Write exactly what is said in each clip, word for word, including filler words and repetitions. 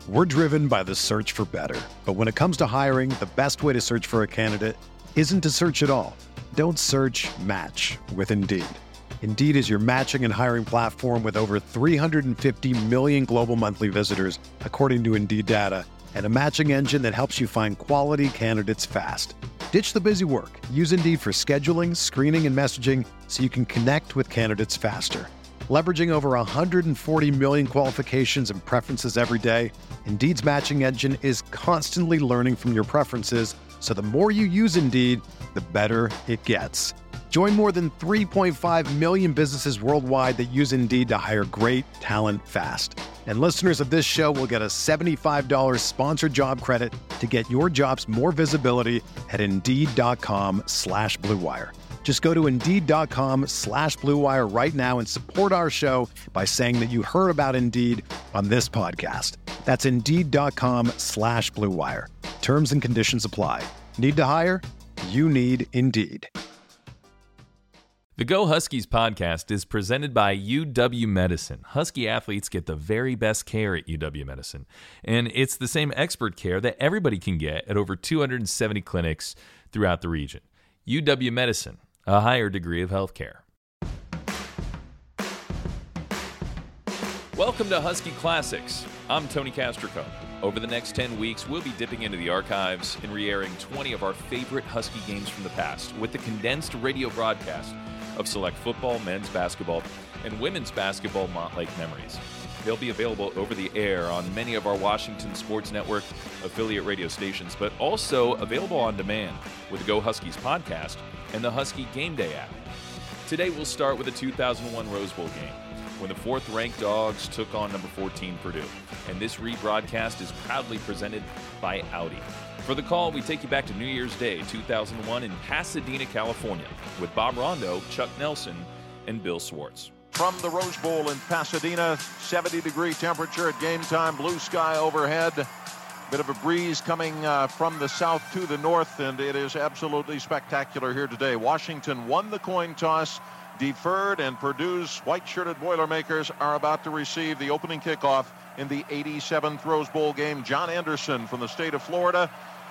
We're driven by the search for better. But when it comes to hiring, the best way to search for a candidate isn't to search at all. Don't search, match with Indeed. Indeed is your matching and hiring platform with over three hundred fifty million global monthly visitors, according to Indeed data, and a matching engine that helps you find quality candidates fast. Ditch the busy work. Use Indeed for scheduling, screening, and messaging so you can connect with candidates faster. Leveraging over one hundred forty million qualifications and preferences every day, Indeed's matching engine is constantly learning from your preferences, so the more you use Indeed, the better it gets. Join more than three point five million businesses worldwide that use Indeed to hire great talent fast. And listeners of this show will get a seventy-five dollars sponsored job credit to get your jobs more visibility at Indeed.com slash Blue Wire. Just go to Indeed.com slash Blue Wire right now and support our show by saying that you heard about Indeed on this podcast. That's Indeed.com slash Blue Wire. Terms and conditions apply. Need to hire? You need Indeed. The Go Huskies podcast is presented by U W Medicine. Husky athletes get the very best care at U W Medicine, and it's the same expert care that everybody can get at over two hundred seventy clinics throughout the region. U W Medicine, a higher degree of healthcare. Welcome to Husky Classics. I'm Tony Castrico. Over the next ten weeks, we'll be dipping into the archives and re-airing twenty of our favorite Husky games from the past with the condensed radio broadcast of select football, men's basketball, and women's basketball Montlake memories. They'll be available over the air on many of our Washington Sports Network affiliate radio stations, but also available on demand with the Go Huskies podcast and the Husky Game Day app. Today we'll start with the two thousand one Rose Bowl game, when the fourth-ranked Dogs took on number fourteen Purdue. And this rebroadcast is proudly presented by Audi. For the call, we take you back to New Year's Day, two thousand one in Pasadena, California, with Bob Rondo, Chuck Nelson, and Bill Swartz. From the Rose Bowl in Pasadena, seventy degree temperature at game time, blue sky overhead. Bit of a breeze coming uh, from the south to the north, and it is absolutely spectacular here today. Washington won the coin toss, deferred, and Purdue's white-shirted Boilermakers are about to receive the opening kickoff in the eighty-seventh Rose Bowl game. John Anderson from the state of Florida,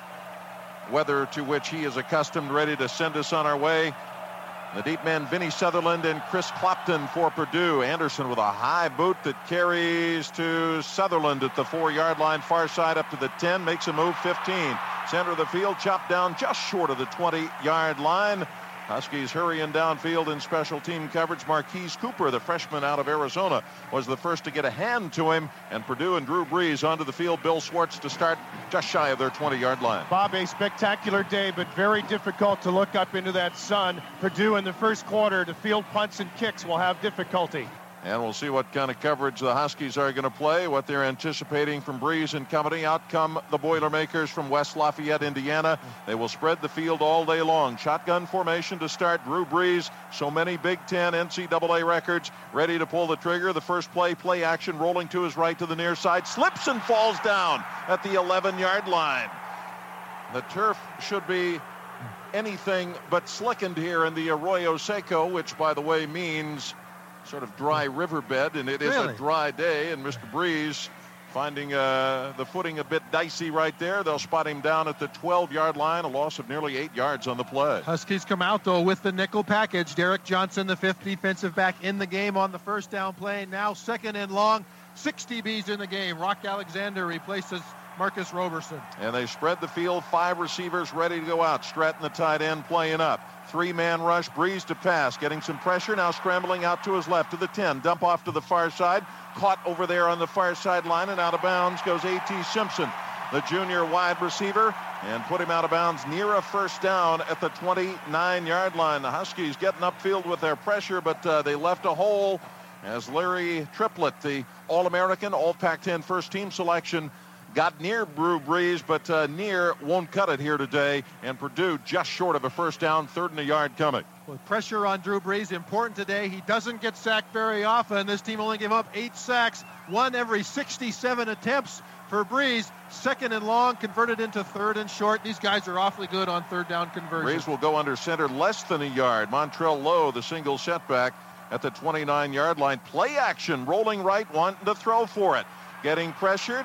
weather to which he is accustomed, ready to send us on our way. The deep men, Vinny Sutherland and Chris Clopton for Purdue. Anderson with a high boot that carries to Sutherland at the four-yard line, far side up to the ten, makes a move, fifteen. Center of the field, chopped down just short of the twenty-yard line. Huskies hurrying downfield in special team coverage. Marquise Cooper, the freshman out of Arizona, was the first to get a hand to him. And Purdue and Drew Brees onto the field. Bill Swartz to start just shy of their twenty-yard line. Bob, a spectacular day, but very difficult to look up into that sun. Purdue in the first quarter to field punts and kicks will have difficulty. And we'll see what kind of coverage the Huskies are going to play, what they're anticipating from Brees and company. Out come the Boilermakers from West Lafayette, Indiana. They will spread the field all day long. Shotgun formation to start. Drew Brees, so many Big Ten N C double A records, ready to pull the trigger. The first play, play action, rolling to his right to the near side. Slips and falls down at the eleven-yard line. The turf should be anything but slickened here in the Arroyo Seco, which, by the way, means sort of dry riverbed, and it is really? a dry day, and Mister Brees finding uh, the footing a bit dicey right there. They'll spot him down at the twelve-yard line, a loss of nearly eight yards on the play. Huskies come out, though, with the nickel package. Derek Johnson, the fifth defensive back in the game on the first down play. Now second and long, six D Bs in the game. Rock Alexander replaces Marcus Roberson. And they spread the field, five receivers ready to go out. Stratton, the tight end, playing up. Three-man rush, Brees to pass, getting some pressure, now scrambling out to his left to the ten. Dump off to the far side, caught over there on the far sideline, and out of bounds goes A T Simpson, the junior wide receiver, and put him out of bounds near a first down at the twenty-nine-yard line. The Huskies getting upfield with their pressure, but uh, they left a hole as Larry Triplett, the All-American, All-Pac ten first-team selection, got near Drew Brees, but uh, near won't cut it here today. And Purdue just short of a first down, third and a yard coming. With pressure on Drew Brees, important today. He doesn't get sacked very often. This team only gave up eight sacks, one every sixty-seven attempts for Brees. Second and long, converted into third and short. These guys are awfully good on third down conversion. Brees will go under center less than a yard. Montrell Lowe, the single setback at the twenty-nine-yard line. Play action, rolling right, wanting to throw for it. Getting pressured.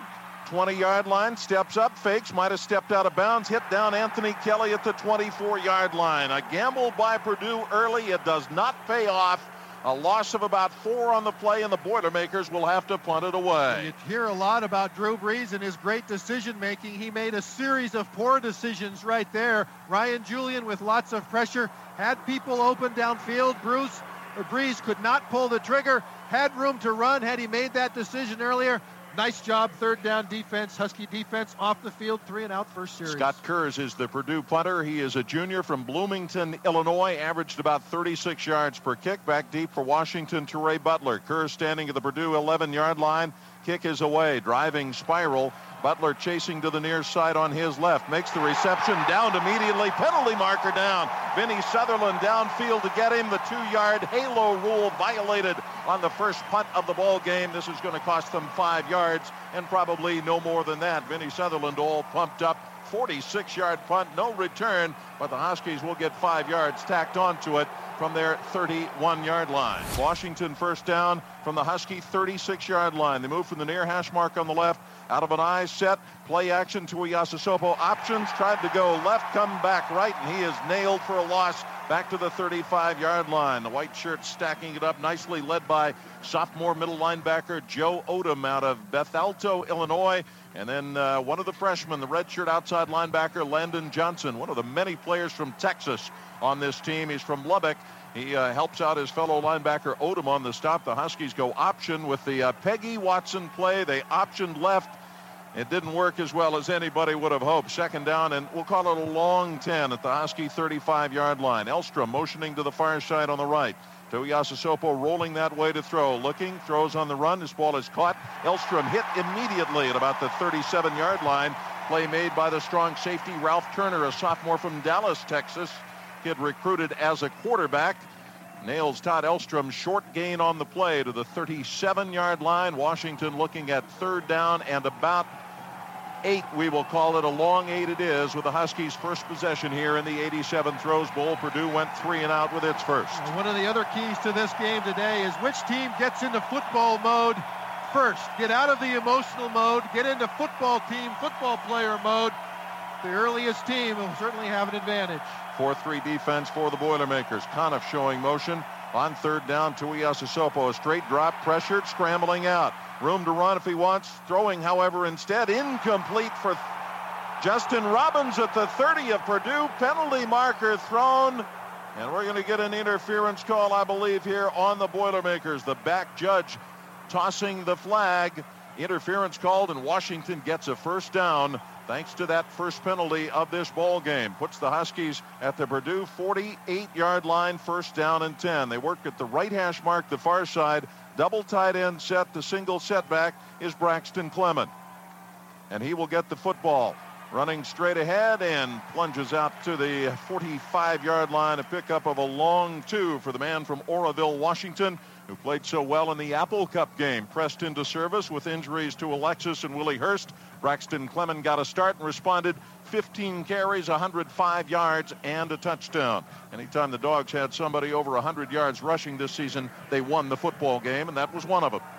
twenty-yard line, steps up, fakes, might have stepped out of bounds, hit down Anthony Kelly at the twenty-four-yard line. A gamble by Purdue early. It does not pay off. A loss of about four on the play, and the Boilermakers will have to punt it away. You hear a lot about Drew Brees and his great decision-making. He made a series of poor decisions right there. Ryan Julian with lots of pressure, had people open downfield. Bruce, or Brees could not pull the trigger, had room to run had he made that decision earlier. Nice job, third down defense, Husky defense off the field, three and out first series. Scott Kurz is the Purdue punter. He is a junior from Bloomington, Illinois, averaged about thirty-six yards per kick. Back deep for Washington, Teray Butler. Kurz standing at the Purdue eleven-yard line. Kick is away, driving spiral. Butler chasing to the near side on his left. Makes the reception, downed immediately. Penalty marker down. Vinny Sutherland downfield to get him. The two-yard halo rule violated on the first punt of the ball game. This is going to cost them five yards and probably no more than that. Vinny Sutherland all pumped up. forty-six-yard punt, no return, but the Huskies will get five yards tacked onto it from their thirty-one-yard line. Washington first down from the Husky thirty-six-yard line. They move from the near hash mark on the left, out of an eye set, play action to Tuiasosopo. Options, tried to go left, come back right, and he is nailed for a loss back to the thirty-five-yard line. The white shirts stacking it up nicely, led by sophomore middle linebacker Joe Odom out of Bethalto, Illinois. And then uh, one of the freshmen, the redshirt outside linebacker Landon Johnson, one of the many players from Texas on this team. He's from Lubbock. He uh, helps out his fellow linebacker Odom on the stop. The Huskies go option with the uh, Peggy Watson play. They optioned left. It didn't work as well as anybody would have hoped. Second down, and we'll call it a long ten at the Husky thirty-five-yard line. Elstrom motioning to the far side on the right. Tuiasosopo rolling that way to throw. Looking, throws on the run. This ball is caught. Elstrom hit immediately at about the thirty-seven-yard line. Play made by the strong safety Ralph Turner, a sophomore from Dallas, Texas. Kid recruited as a quarterback. Nails Todd Elstrom, short gain on the play to the thirty-seven-yard line. Washington looking at third down and about eight, we will call it a long eight it is, with the Huskies' first possession here in the eighty-seventh Rose Bowl. Purdue went three and out with its first. And one of the other keys to this game today is which team gets into football mode first. Get out of the emotional mode, get into football team, football player mode. The earliest team will certainly have an advantage. four three defense for the Boilermakers. Conniff showing motion on third down. Tuiasosopo, a straight drop, pressured, scrambling out. Room to run if he wants. Throwing, however, instead incomplete for Justin Robbins at the thirty of Purdue. Penalty marker thrown. And we're going to get an interference call, I believe, here on the Boilermakers. The back judge tossing the flag. Interference called, and Washington gets a first down thanks to that first penalty of this ball game. Puts the Huskies at the Purdue forty-eight-yard line, first down and ten. They work at the right hash mark, the far side. Double tight end set. The single setback is Braxton Clement. And he will get the football. Running straight ahead and plunges out to the forty-five-yard line. A pickup of a long two for the man from Oroville, Washington, who played so well in the Apple Cup game. Pressed into service with injuries to Alexis and Willie Hurst. Braxton Clement got a start and responded. fifteen carries, one hundred five yards, and a touchdown. Anytime the Dogs had somebody over one hundred yards rushing this season, they won the football game, and that was one of them.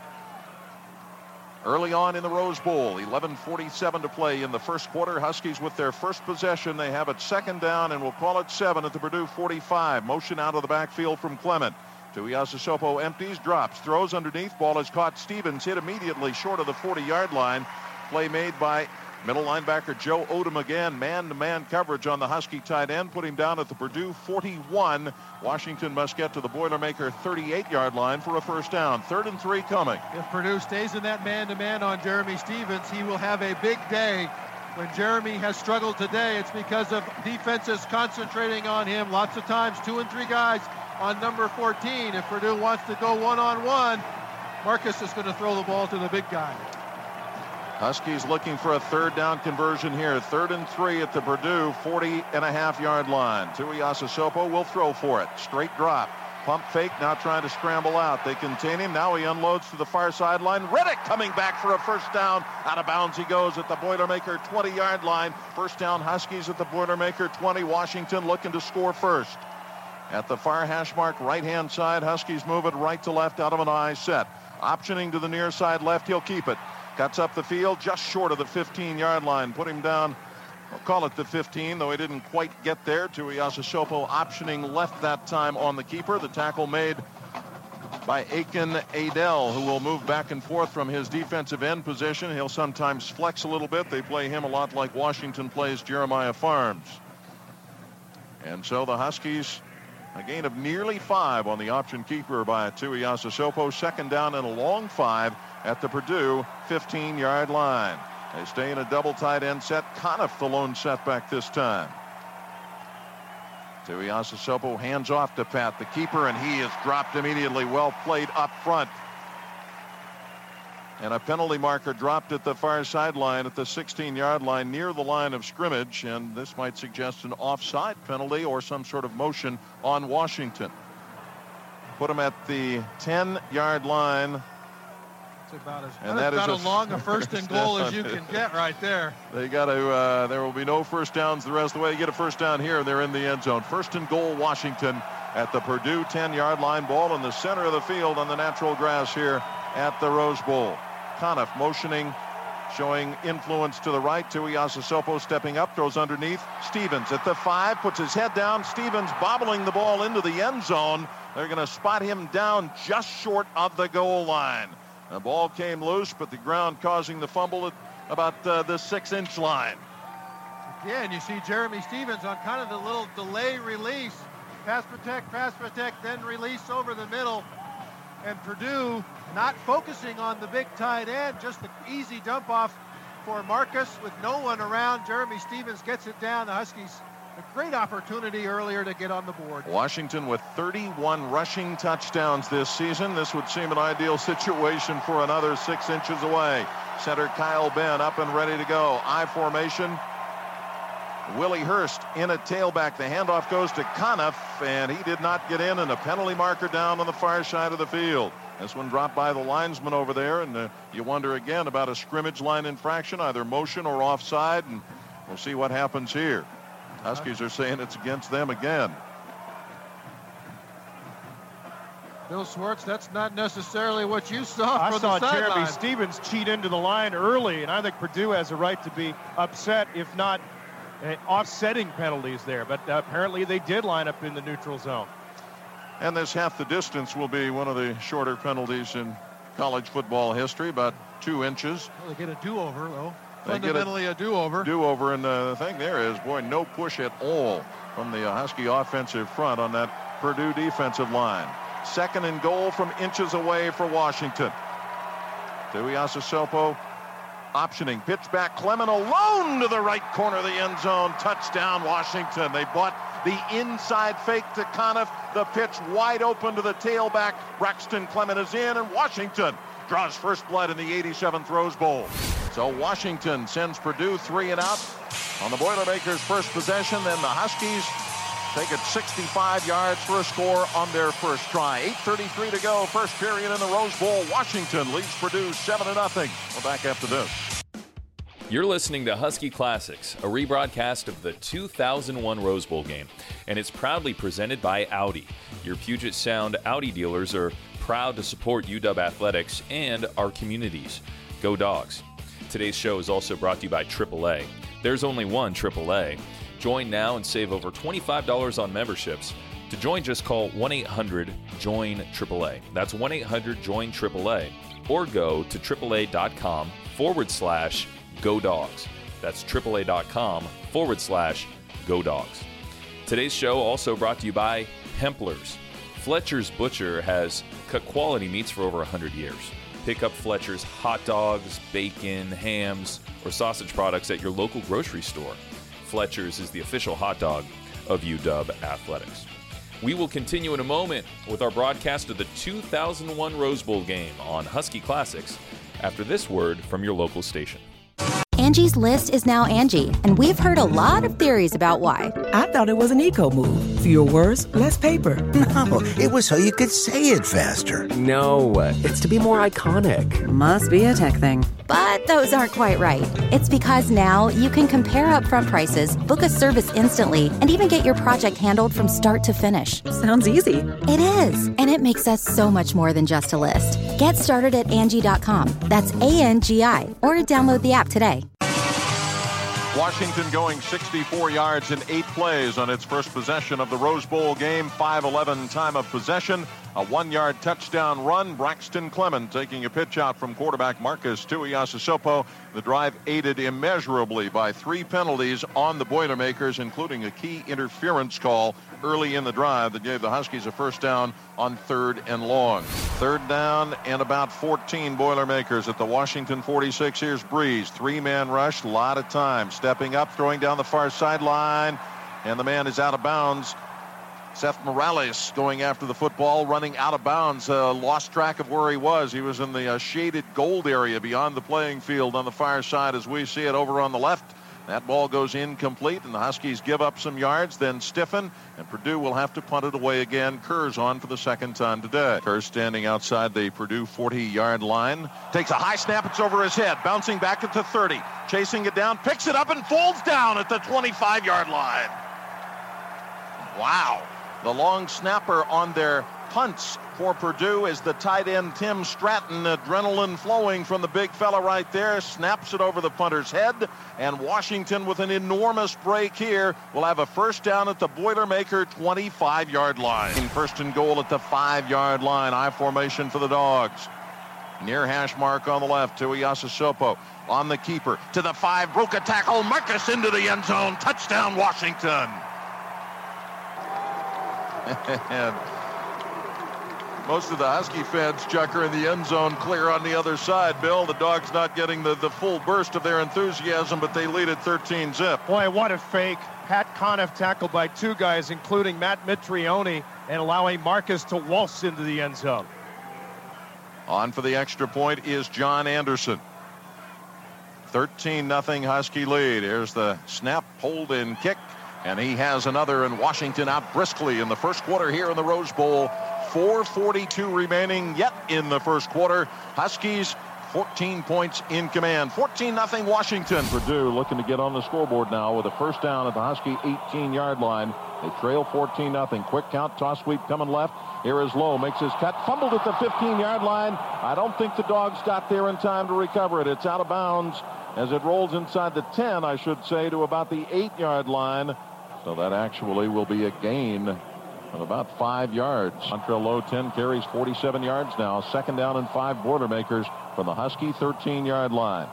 Early on in the Rose Bowl, eleven forty-seven to play in the first quarter. Huskies with their first possession. They have it second down, and we'll call it seven at the Purdue forty-five. Motion out of the backfield from Clement. Tuiasosopo empties, drops, throws underneath. Ball is caught. Stevens hit immediately short of the forty-yard line. Play made by middle linebacker Joe Odom again. Man-to-man coverage on the Husky tight end. Put him down at the Purdue forty-one. Washington must get to the Boilermaker thirty-eight-yard line for a first down. Third and three coming. If Purdue stays in that man-to-man on Jeremy Stevens, he will have a big day. When Jeremy has struggled today, it's because of defenses concentrating on him. Lots of times, two and three guys on number fourteen. If Purdue wants to go one-on-one, Marcus is going to throw the ball to the big guy. Huskies looking for a third down conversion here. Third and three at the Purdue forty and a half yard line. Tuiasosopo will throw for it. Straight drop. Pump fake, now trying to scramble out. They contain him. Now he unloads to the far sideline. Riddick coming back for a first down. Out of bounds he goes at the Boilermaker twenty-yard line. First down Huskies at the Boilermaker twenty. Washington looking to score first. At the far hash mark, right-hand side, Huskies move it right to left out of an eye set. Optioning to the near side left, he'll keep it. Cuts up the field just short of the fifteen-yard line. Put him down, I'll call it the fifteen, though he didn't quite get there. Tuiasosopo optioning left that time on the keeper. The tackle made by Aiken Adel, who will move back and forth from his defensive end position. He'll sometimes flex a little bit. They play him a lot like Washington plays Jeremiah Farms. And so the Huskies, a gain of nearly five on the option keeper by Tuiasosopo. Second down and a long five at the Purdue fifteen-yard line. They stay in a double tight end set. Conniff the lone setback this time. Tuiasosopo hands off to Pat, the keeper, and he is dropped immediately. Well played up front. And a penalty marker dropped at the far sideline at the sixteen-yard line near the line of scrimmage, and this might suggest an offside penalty or some sort of motion on Washington. Put him at the ten-yard line. It's about as, and that that is is about as long a first and goal as you can get right there. They got to, uh, there will be no first downs the rest of the way. You get a first down here, they're in the end zone. First and goal, Washington at the Purdue ten-yard line. Ball in the center of the field on the natural grass here at the Rose Bowl. Conniff motioning, showing influence to the right. Tuiasosopo stepping up, throws underneath. Stevens at the five, puts his head down. Stevens bobbling the ball into the end zone. They're going to spot him down just short of the goal line. The ball came loose, but the ground causing the fumble at about uh, the six-inch line. Again, you see Jeremy Stevens on kind of the little delay release. Pass protect, pass protect, then release over the middle. And Purdue not focusing on the big tight end, just the easy dump off for Marcus with no one around. Jeremy Stevens gets it down. The Huskies, a great opportunity earlier to get on the board. Washington with thirty-one rushing touchdowns this season. This would seem an ideal situation for another six inches away. Center Kyle Benn up and ready to go. I formation. Willie Hurst in at tailback. The handoff goes to Conniff, and he did not get in, and a penalty marker down on the far side of the field. This one dropped by the linesman over there, and uh, you wonder again about a scrimmage line infraction, either motion or offside, and we'll see what happens here. Huskies are saying it's against them again. Bill Schwartz, that's not necessarily what you saw I from saw the Jeremy sideline. Stevens cheat into the line early, and I think Purdue has a right to be upset, if not uh, offsetting penalties there. But uh, apparently they did line up in the neutral zone. And this half the distance will be one of the shorter penalties in college football history, about two inches. Well, they get a do-over, though. They Fundamentally a, a do-over. Do-over, and uh, the thing there is, boy, no push at all from the uh, Husky offensive front on that Purdue defensive line. Second and goal from inches away for Washington. Tuiasosopo optioning, pitch back, Clement alone to the right corner of the end zone. Touchdown, Washington. They bought the inside fake to Conniff. The pitch wide open to the tailback. Braxton Clement is in, and Washington draws first blood in the eighty-seventh Rose Bowl. So Washington sends Purdue three and out on the Boilermakers' first possession. Then the Huskies take it sixty-five yards for a score on their first try. eight thirty-three to go, first period in the Rose Bowl. Washington leads Purdue seven to nothing. We're back after this. You're listening to Husky Classics, a rebroadcast of the two thousand one Rose Bowl game, and it's proudly presented by Audi. Your Puget Sound Audi dealers are proud to support U W Athletics and our communities. Go Dogs. Today's show is also brought to you by triple A. There's only one triple A. Join now and save over twenty-five dollars on memberships. To join, just call one eight hundred join triple A. That's one eight hundred join triple A. Or go to AAA.com forward slash Go Dogs. That's AAA.com forward slash Go Dogs. Today's show also brought to you by Hempler's. Fletcher's Butcher has cut quality meats for over one hundred years. Pick up Fletcher's hot dogs, bacon, hams, or sausage products at your local grocery store. Fletcher's is the official hot dog of U W Athletics. We will continue in a moment with our broadcast of the two thousand one Rose Bowl game on Husky Classics after this word from your local station. Angie's List is now Angie, and we've heard a lot of theories about why. I thought it was an eco move. Fewer words, less paper. No, it was so you could say it faster. No, it's to be more iconic. Must be a tech thing. But those aren't quite right. It's because now you can compare upfront prices, book a service instantly, and even get your project handled from start to finish. Sounds easy. It is, and it makes us so much more than just a list. Get started at Angie dot com. That's A N G I, or download the app today. Washington going sixty-four yards in eight plays on its first possession of the Rose Bowl game. five eleven time of possession. A one-yard touchdown run. Braxton Clement taking a pitch out from quarterback Marcus Tuiasosopo. The drive aided immeasurably by three penalties on the Boilermakers, including a key interference call early in the drive that gave the Huskies a first down on third and long. Third down and about fourteen Boilermakers at the Washington forty-six. Here's Breeze. Three-man rush, a lot of time. Stepping up, throwing down the far sideline, and the man is out of bounds. Seth Morales going after the football, running out of bounds, uh, lost track of where he was. He was in the uh, shaded gold area beyond the playing field on the far side as we see it over on the left. That ball goes incomplete, and the Huskies give up some yards, then stiffen, and Purdue will have to punt it away again. Kerr's on for the second time today. Kerr standing outside the Purdue forty-yard line. Takes a high snap, it's over his head, bouncing back at the thirty. Chasing it down, picks it up, and falls down at the twenty-five-yard line. Wow. The long snapper on their punts for Purdue is the tight end Tim Stratton. Adrenaline flowing from the big fella right there. Snaps it over the punter's head. And Washington, with an enormous break here, will have a first down at the Boilermaker twenty-five-yard line. First and goal at the five-yard line. I formation for the Dogs. Near hash mark on the left. Tuiasosopo on the keeper. To the five. Broke a tackle. Marcus into the end zone. Touchdown, Washington. And most of the Husky fans, Chuck, are in the end zone, clear on the other side. Bill, the Dogs not getting the, the full burst of their enthusiasm, but they lead at thirteen zip. Boy, what a fake. Pat Conniff tackled by two guys, including Matt Mitrione, and allowing Marcus to waltz into the end zone. On for the extra point is John Anderson. thirteen nothing Husky lead. Here's the snap, hold, and kick. And he has another, and Washington out briskly in the first quarter here in the Rose Bowl. four forty-two remaining yet in the first quarter. Huskies fourteen points in command. fourteen nothing Washington. Purdue looking to get on the scoreboard now with a first down at the Husky eighteen-yard line. They trail fourteen nothing. Quick count, toss sweep coming left. Here is Lowe, makes his cut, fumbled at the fifteen-yard line. I don't think the Dogs got there in time to recover it. It's out of bounds as it rolls inside the ten, I should say, to about the eight-yard line. So that actually will be a gain of about five yards. Montrell Lowe, ten carries, forty-seven yards now. Second down and five Boilermakers from the Husky thirteen-yard line.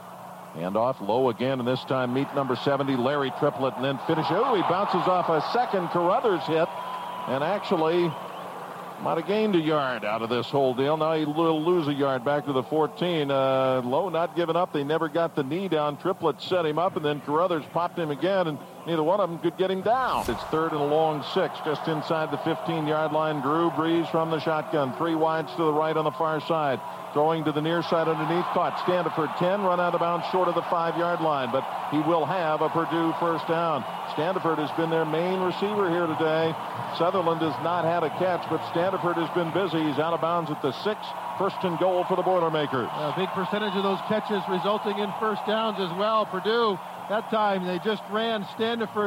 Hand off Lowe again, and this time meet number seventy, Larry Triplett, and then finish. Oh, he bounces off a second Carruthers hit, and actually might have gained a yard out of this whole deal. Now he'll lose a yard back to the fourteen. Uh, Lowe not giving up. They never got the knee down. Triplett set him up, and then Carruthers popped him again, and neither one of them could get him down. It's third and a long six, just inside the fifteen-yard line. Drew Brees from the shotgun. Three wides to the right on the far side. Throwing to the near side underneath. Caught. Standiford ten, run out of bounds short of the five-yard line, but he will have a Purdue first down. Standiford has been their main receiver here today. Sutherland has not had a catch, but Standiford has been busy. He's out of bounds at the six. First and goal for the Boilermakers. A big percentage of those catches resulting in first downs as well. Purdue, that time they just ran Standiford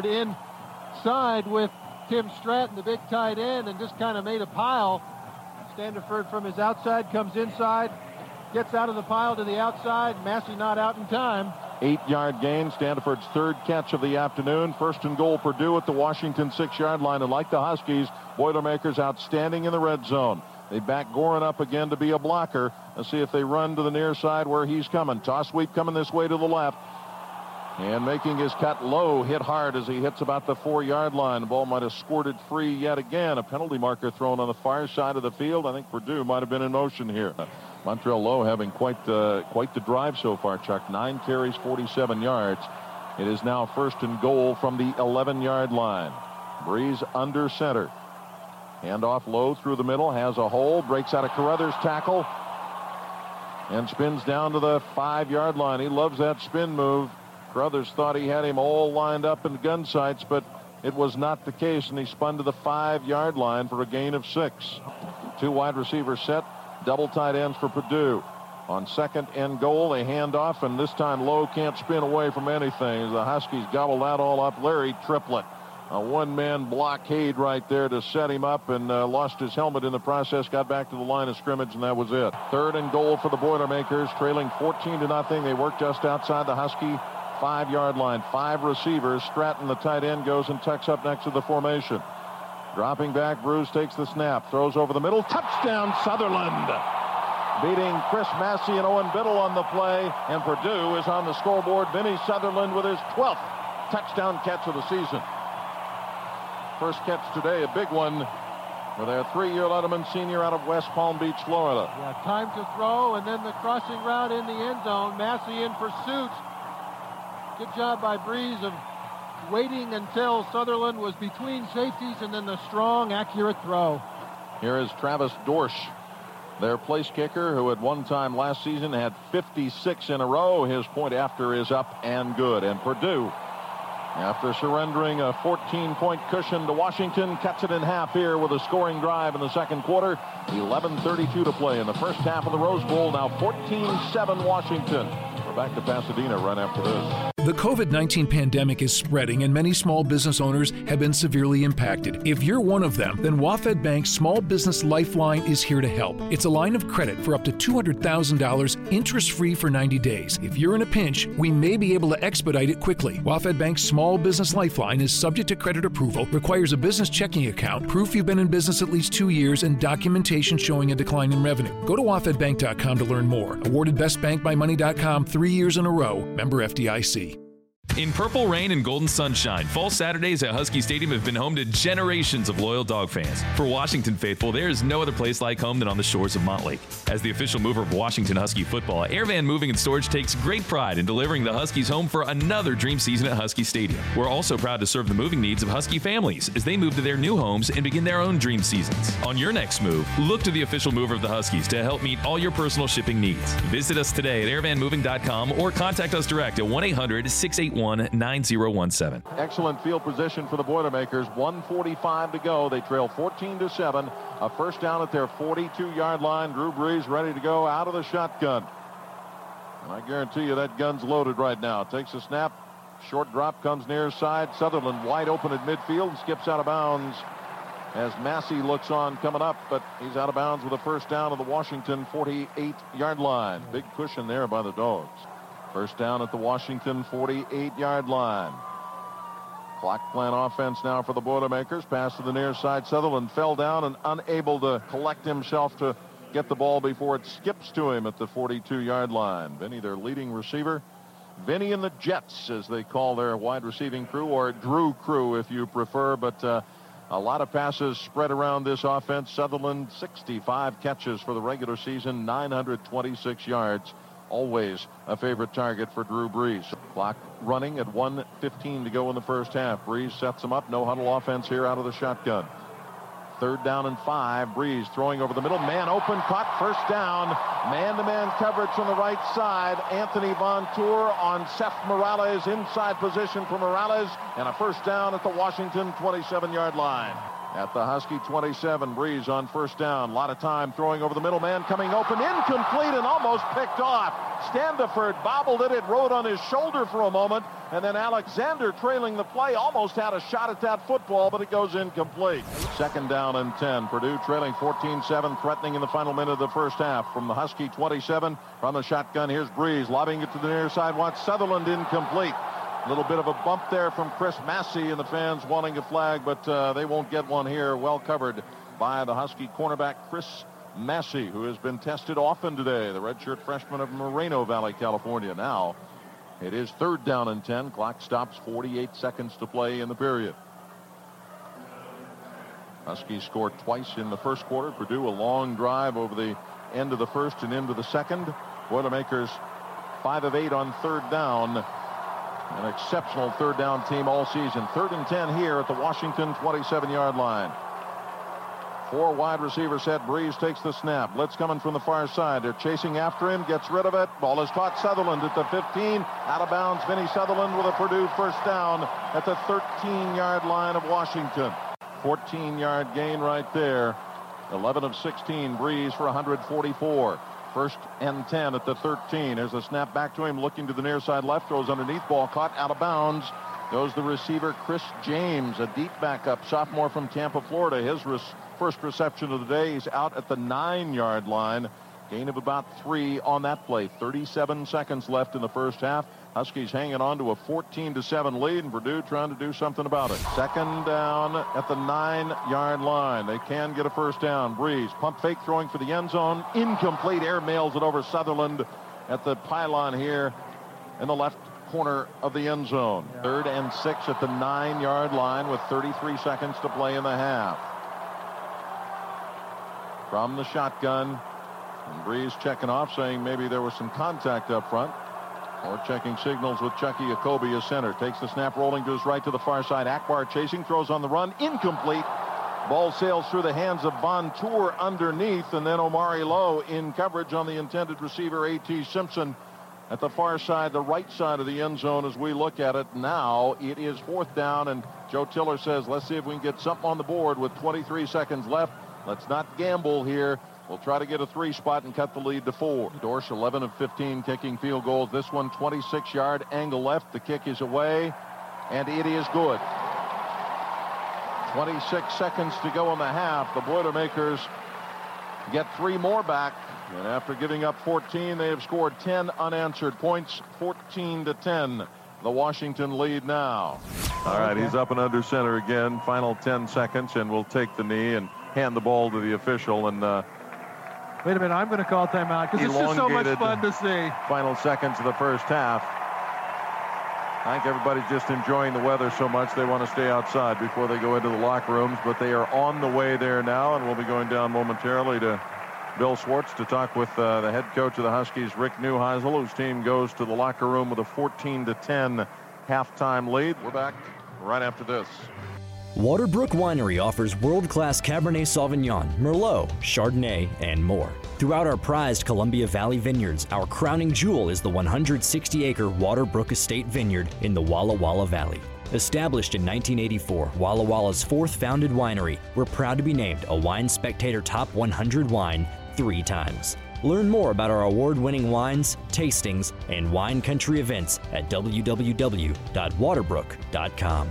inside with Tim Stratton, the big tight end, and just kind of made a pile. Standiford from his outside comes inside, gets out of the pile to the outside. Massey not out in time. Eight-yard gain, Standiford's third catch of the afternoon. First and goal, Purdue at the Washington six-yard line. And like the Huskies, Boilermakers outstanding in the red zone. They back Gorin up again to be a blocker. Let's see if they run to the near side where he's coming. Toss sweep coming this way to the left. And making his cut low, hit hard as he hits about the four-yard line. The ball might have squirted free yet again. A penalty marker thrown on the far side of the field. I think Purdue might have been in motion here. Montrell Lowe having quite the, quite the drive so far, Chuck. Nine carries, forty-seven yards. It is now first and goal from the eleven-yard line. Breeze under center. Handoff Lowe through the middle, has a hole, breaks out of Carruthers' tackle, and spins down to the five-yard line. He loves that spin move. Carruthers thought he had him all lined up in gun sights, but it was not the case, and he spun to the five-yard line for a gain of six. Two wide receivers set, double tight ends for Purdue. On second and goal, they hand off, and this time Lowe can't spin away from anything. The Huskies gobble that all up. Larry Triplett, a one-man blockade right there to set him up, and uh, lost his helmet in the process, got back to the line of scrimmage, and that was it. Third and goal for the Boilermakers, trailing fourteen to nothing. They work just outside the Husky five-yard line. Five receivers. Stratton, the tight end, goes and tucks up next to the formation. Dropping back, Bruce takes the snap, throws over the middle. Touchdown, Sutherland! Beating Chris Massey and Owen Biddle on the play, and Purdue is on the scoreboard. Vinny Sutherland with his twelfth touchdown catch of the season. First catch today, a big one for their three-year Letterman senior out of West Palm Beach, Florida. Yeah, time to throw, and then the crossing route in the end zone. Massey in pursuit. Good job by Breeze of waiting until Sutherland was between safeties, and then the strong, accurate throw. Here is Travis Dorsch, their place kicker, who at one time last season had fifty-six in a row. His point after is up and good. And Purdue, after surrendering a fourteen-point cushion to Washington, cuts it in half here with a scoring drive in the second quarter. eleven thirty-two to play in the first half of the Rose Bowl. Now fourteen seven Washington. We're back to Pasadena right after this. The COVID nineteen pandemic is spreading, and many small business owners have been severely impacted. If you're one of them, then WaFd Bank's Small Business Lifeline is here to help. It's a line of credit for up to two hundred thousand dollars, interest-free for ninety days. If you're in a pinch, we may be able to expedite it quickly. WaFd Bank's Small Business Lifeline is subject to credit approval, requires a business checking account, proof you've been in business at least two years, and documentation showing a decline in revenue. Go to wafd bank dot com to learn more. Awarded Best Bank by Money dot com three years in a row. Member F D I C. In purple rain and golden sunshine, fall Saturdays at Husky Stadium have been home to generations of loyal dog fans. For Washington faithful, there is no other place like home than on the shores of Montlake. As the official mover of Washington Husky football, Airvan Moving and Storage takes great pride in delivering the Huskies home for another dream season at Husky Stadium. We're also proud to serve the moving needs of Husky families as they move to their new homes and begin their own dream seasons. On your next move, look to the official mover of the Huskies to help meet all your personal shipping needs. Visit us today at airvan moving dot com or contact us direct at one eight hundred six eight one nine zero one seven. Excellent field position for the Boilermakers. one forty-five to go. They trail fourteen to seven. A first down at their forty-two-yard line. Drew Brees ready to go out of the shotgun. And I guarantee you that gun's loaded right now. Takes a snap. Short drop comes near side. Sutherland wide open at midfield and skips out of bounds as Massey looks on coming up, but he's out of bounds with a first down of the Washington forty-eight-yard line. Big cushion there by the Dogs. First down at the Washington forty-eight-yard line. Clock playing offense now for the Boilermakers. Pass to the near side. Sutherland fell down and unable to collect himself to get the ball before it skips to him at the forty-two-yard line. Vinny, their leading receiver. Vinny and the Jets, as they call their wide receiving crew, or Drew crew if you prefer. But uh, a lot of passes spread around this offense. Sutherland, sixty-five catches for the regular season, nine hundred twenty-six yards. Always a favorite target for Drew Brees. Clock running at one fifteen to go in the first half. Brees sets him up. No huddle offense here out of the shotgun. Third down and five. Brees throwing over the middle. Man open. Caught. First down. Man-to-man coverage on the right side. Anthony Von Tour on Seth Morales. Inside position for Morales. And a first down at the Washington twenty-seven-yard line. At the Husky twenty-seven, Brees on first down. A lot of time throwing over the middle. Man coming open. Incomplete and almost picked off. Standiford bobbled it. It rode on his shoulder for a moment. And then Alexander, trailing the play, almost had a shot at that football, but it goes incomplete. Second down and ten. Purdue trailing fourteen seven, threatening in the final minute of the first half. From the Husky twenty-seven, from the shotgun, here's Brees, lobbing it to the near side. Watch Sutherland, incomplete. A little bit of a bump there from Chris Massey, and the fans wanting a flag, but uh, they won't get one here. Well covered by the Husky cornerback Chris Massey, who has been tested often today, the redshirt freshman of Moreno Valley, California. Now it is third down and ten. Clock stops, forty-eight seconds to play in the period. Huskies scored twice in the first quarter. Purdue a long drive over the end of the first and into the second. Boilermakers five of eight on third down. An exceptional third down team all season. Third and ten here at the Washington twenty-seven-yard line. Four wide receiver set. Brees takes the snap. Blitz coming from the far side. They're chasing after him. Gets rid of it. Ball is caught. Sutherland at the fifteen. Out of bounds. Vinny Sutherland with a Purdue first down at the thirteen-yard line of Washington. fourteen-yard gain right there. eleven of sixteen. Brees for one hundred forty-four. First and ten at the thirteen. There's a snap back to him, looking to the near side left, throws underneath, ball caught out of bounds. Goes the receiver, Chris James, a deep backup sophomore from Tampa, Florida. His res- first reception of the day. He's out at the nine-yard line. Gain of about three on that play. thirty-seven seconds left in the first half. Huskies hanging on to a fourteen to seven lead, and Purdue trying to do something about it. Second down at the nine-yard line. They can get a first down. Breeze, pump fake, throwing for the end zone. Incomplete. Air mails it over Sutherland at the pylon here in the left corner of the end zone. Yeah. Third and six at the nine-yard line with thirty-three seconds to play in the half. From the shotgun, and Breeze checking off, saying maybe there was some contact up front. Or checking signals with Chucky Jacoby as center. Takes the snap, rolling to his right to the far side. Akbar chasing, throws on the run. Incomplete. Ball sails through the hands of Bontour underneath, and then Omari Lowe in coverage on the intended receiver, A T Simpson, at the far side, the right side of the end zone as we look at it. Now it is fourth down, and Joe Tiller says, let's see if we can get something on the board with twenty-three seconds left. Let's not gamble here. We'll try to get a three spot and cut the lead to four. Dorsch, eleven of fifteen kicking field goals. This one, twenty-six yard angle left. The kick is away, and it is good. twenty-six seconds to go in the half. The Boilermakers get three more back, and after giving up fourteen, they have scored ten unanswered points, fourteen to ten. The Washington lead now. All right, he's up and under center again. Final ten seconds, and we'll take the knee and hand the ball to the official. And uh, wait a minute, I'm going to call timeout because it's just so much fun to see. Final seconds of the first half. I think everybody's just enjoying the weather so much they want to stay outside before they go into the locker rooms, but they are on the way there now, and we'll be going down momentarily to Bill Schwartz to talk with uh, the head coach of the Huskies, Rick Neuheisel, whose team goes to the locker room with a fourteen to ten halftime lead. We're back right after this. Waterbrook Winery offers world-class Cabernet Sauvignon, Merlot, Chardonnay, and more. Throughout our prized Columbia Valley vineyards, our crowning jewel is the one hundred sixty acre Waterbrook Estate Vineyard in the Walla Walla Valley. Established in nineteen eighty-four, Walla Walla's fourth founded winery, we're proud to be named a Wine Spectator Top one hundred wine three times. Learn more about our award-winning wines, tastings, and wine country events at w w w dot waterbrook dot com.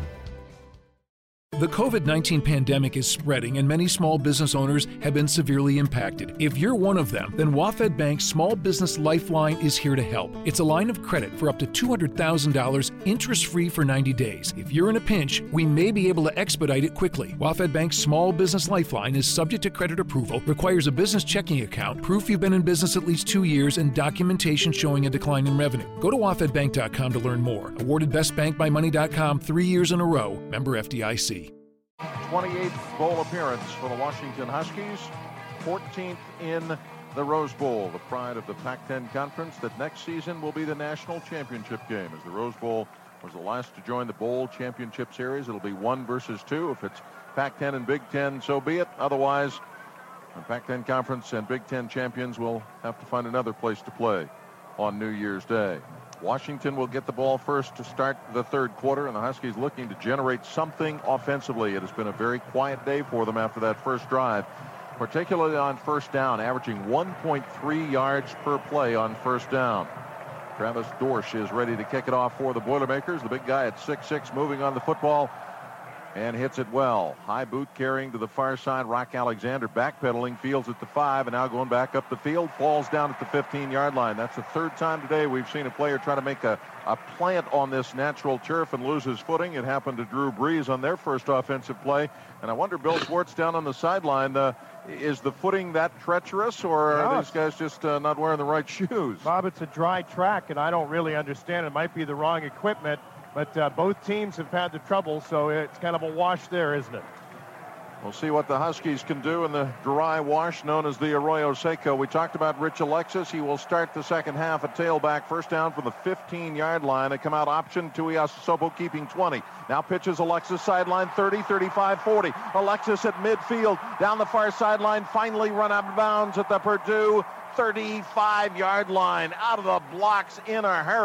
The COVID nineteen pandemic is spreading and many small business owners have been severely impacted. If you're one of them, then WaFd Bank's Small Business Lifeline is here to help. It's a line of credit for up to two hundred thousand dollars interest-free for ninety days. If you're in a pinch, we may be able to expedite it quickly. WaFd Bank's Small Business Lifeline is subject to credit approval, requires a business checking account, proof you've been in business at least two years, and documentation showing a decline in revenue. Go to wafd bank dot com to learn more. Awarded Best Bank by Money dot com three years in a row. Member F D I C. twenty-eighth bowl appearance for the Washington Huskies, fourteenth in the Rose Bowl, the pride of the Pac ten Conference that next season will be the national championship game. As the Rose Bowl was the last to join the bowl championship series, it'll be one versus two. If it's Pac ten and Big Ten, so be it. Otherwise, the Pac ten Conference and Big Ten champions will have to find another place to play on New Year's Day. Washington will get the ball first to start the third quarter, and the Huskies looking to generate something offensively. It has been a very quiet day for them after that first drive, particularly on first down, averaging one point three yards per play on first down. Travis Dorsch is ready to kick it off for the Boilermakers. The big guy at six six moving on the football and hits it well. High boot carrying to the far side. Rock Alexander backpedaling, fields at the five, and now going back up the field, falls down at the fifteen yard line. That's the third time today we've seen a player try to make a, a plant on this natural turf and lose his footing. It happened to Drew Brees on their first offensive play. And I wonder, Bill Schwartz down on the sideline, uh, is the footing that treacherous, or are no, these guys just uh, not wearing the right shoes? Bob, it's a dry track, and I don't really understand. It might be the wrong equipment. But uh, both teams have had the trouble, so it's kind of a wash there, isn't it? We'll see what the Huskies can do in the dry wash known as the Arroyo Seco. We talked about Rich Alexis. He will start the second half at tailback. First down from the fifteen yard line. They come out option. Tuiasosopo keeping twenty. Now pitches Alexis sideline thirty, thirty-five, forty. Alexis at midfield. Down the far sideline. Finally run out of bounds at the Purdue thirty-five yard line. Out of the blocks in a hurry.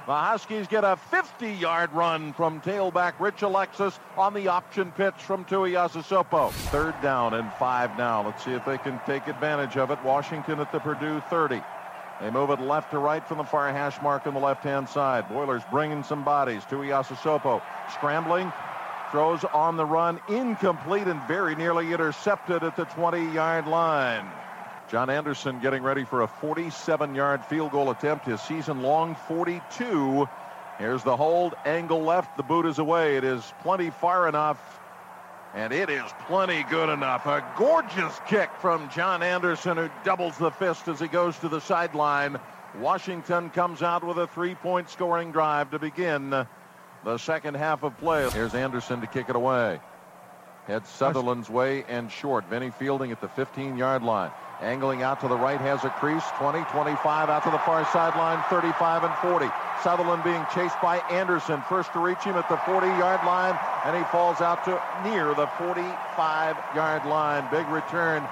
The Huskies get a fifty-yard run from tailback Rich Alexis on the option pitch from Tuiasosopo. Third down and five now. Let's see if they can take advantage of it. Washington at the Purdue thirty. They move it left to right from the far hash mark on the left-hand side. Boilers bringing some bodies. Tuiasosopo scrambling, throws on the run, incomplete and very nearly intercepted at the twenty-yard line. John Anderson getting ready for a forty-seven-yard field goal attempt, his season-long forty-two. Here's the hold, angle left, the boot is away. It is plenty far enough, and it is plenty good enough. A gorgeous kick from John Anderson, who doubles the fist as he goes to the sideline. Washington comes out with a three-point scoring drive to begin the second half of play. Here's Anderson to kick it away. Heads Sutherland's way and short. Vinny Fielding at the fifteen-yard line. Angling out to the right, has a crease. twenty, twenty-five, out to the far sideline, thirty-five and forty. Sutherland being chased by Anderson. First to reach him at the forty-yard line, and he falls out to near the forty-five-yard line. Big return.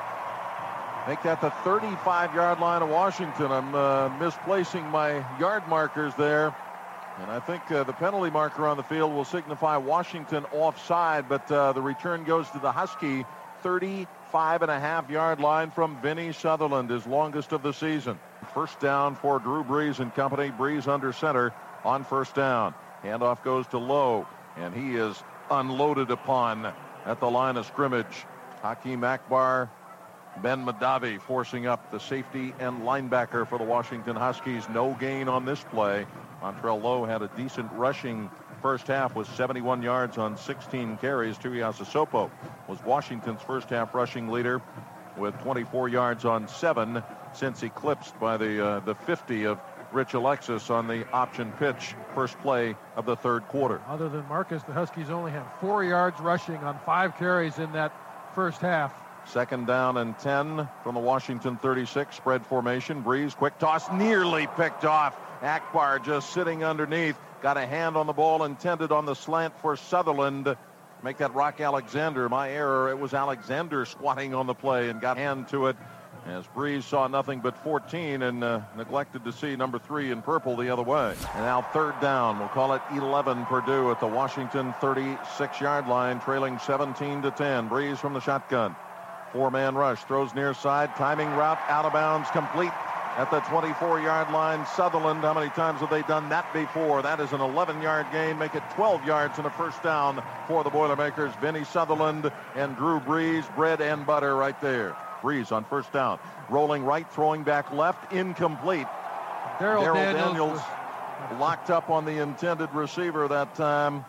Make that the thirty-five-yard line of Washington. I'm uh, misplacing my yard markers there. And I think uh, the penalty marker on the field will signify Washington offside, but uh, the return goes to the Husky thirty-five and a half yard line from Vinny Sutherland, his longest of the season. First down for Drew Brees and company. Brees under center on first down. Handoff goes to Lowe, and he is unloaded upon at the line of scrimmage. Hakeem Akbar, Ben Madavi forcing up the safety and linebacker for the Washington Huskies. No gain on this play. Montrell Lowe had a decent rushing first half with seventy-one yards on sixteen carries. Tuiasosopo was Washington's first half rushing leader with twenty-four yards on seven, since eclipsed by the uh, the fifty of Rich Alexis on the option pitch, first play of the third quarter. Other than Marcus, the Huskies only had four yards rushing on five carries in that first half. Second down and ten from the Washington thirty-six, spread formation. Brees, quick toss, nearly picked off. Akbar just sitting underneath. Got a hand on the ball, intended on the slant for Sutherland. Make that Rock Alexander. My error. It was Alexander squatting on the play and got hand to it, as Brees saw nothing but fourteen and uh, neglected to see number three in purple the other way. And now third down. We'll call it eleven Purdue at the Washington thirty-six yard line, trailing seventeen to ten. Brees from the shotgun. Four-man rush. Throws near side. Timing route out of bounds. Complete at the twenty-four yard line. Sutherland, how many times have they done that before? That is an eleven yard gain. Make it twelve yards and a first down for the Boilermakers. Vinny Sutherland and Drew Brees, bread and butter right there. Brees on first down. Rolling right, throwing back left, incomplete. Darrell Daniels, Daniels locked up on the intended receiver that time.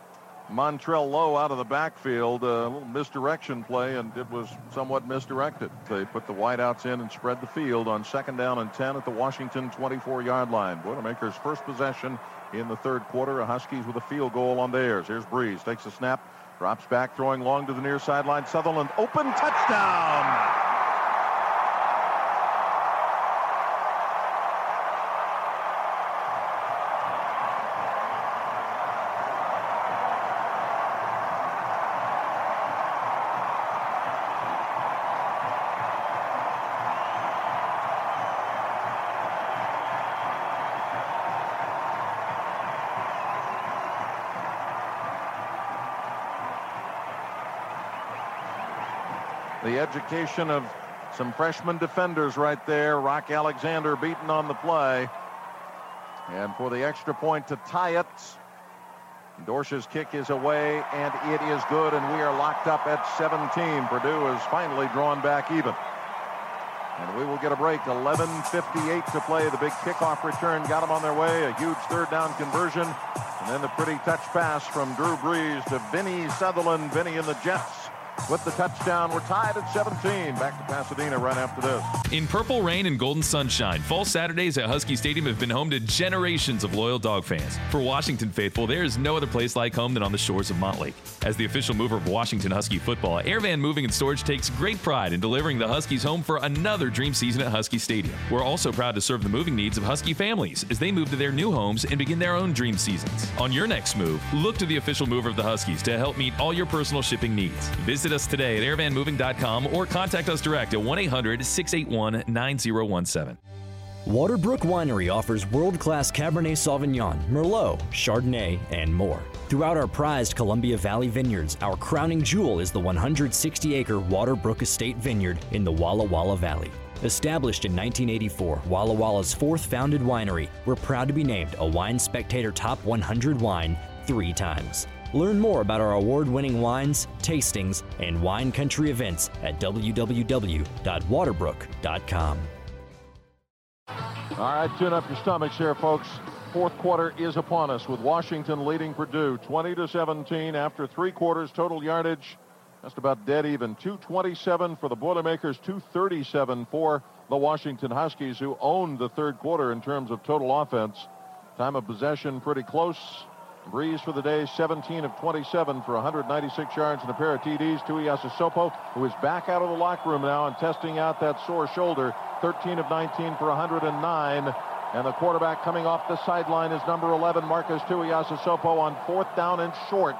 Montrell Lowe out of the backfield, a little misdirection play, and it was somewhat misdirected. They put the wideouts in and spread the field on second down and ten at the Washington twenty-four yard line. Boilermakers' first possession in the third quarter. Huskies with a field goal on theirs. Here's Brees, takes a snap, drops back, throwing long to the near sideline. Sutherland, open, touchdown! The education of some freshman defenders right there. Rock Alexander beaten on the play. And for the extra point to tie it, Dorsch's kick is away, and it is good, and we are locked up at seventeen. Purdue has finally drawn back even. And we will get a break. eleven fifty-eight to play. The big kickoff return got them on their way. A huge third down conversion. And then the pretty touch pass from Drew Brees to Vinny Sutherland. Vinny and the Jets with the touchdown. We're tied at seventeen. Back to Pasadena right after this. In purple rain and golden sunshine, fall Saturdays at Husky Stadium have been home to generations of loyal dog fans. For Washington faithful, there is no other place like home than on the shores of Montlake. As the official mover of Washington Husky football, Airvan Moving and Storage takes great pride in delivering the Huskies home for another dream season at Husky Stadium. We're also proud to serve the moving needs of Husky families as they move to their new homes and begin their own dream seasons. On your next move, look to the official mover of the Huskies to help meet all your personal shipping needs. Visit us today at airvan moving dot com or contact us direct at one eight hundred six eight one nine zero one seven. Waterbrook Winery offers world-class Cabernet Sauvignon, Merlot, Chardonnay, and more. Throughout our prized Columbia Valley vineyards, our crowning jewel is the one hundred sixty acre Waterbrook Estate Vineyard in the Walla Walla Valley. Established in nineteen eighty-four, Walla Walla's fourth founded winery, we're proud to be named a Wine Spectator Top one hundred wine three times. Learn more about our award-winning wines, tastings, and wine country events at w w w dot waterbrook dot com. All right, tune up your stomachs here, folks. Fourth quarter is upon us with Washington leading Purdue twenty to seventeen after three quarters. Total yardage just about dead even. two twenty-seven for the Boilermakers, two thirty-seven for the Washington Huskies, who owned the third quarter in terms of total offense. Time of possession pretty close. Breeze for the day, seventeen of twenty-seven for one hundred ninety-six yards and a pair of T Ds. Tuiasosopo, who is back out of the locker room now and testing out that sore shoulder, thirteen of nineteen for one hundred nine. And the quarterback coming off the sideline is number eleven, Marcus Tuiasosopo, on fourth down and short.